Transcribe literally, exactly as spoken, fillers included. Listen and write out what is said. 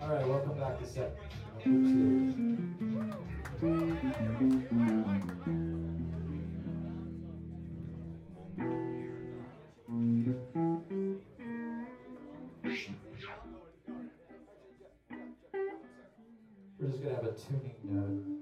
All right, welcome back to set number two. We're just gonna have a tuning note.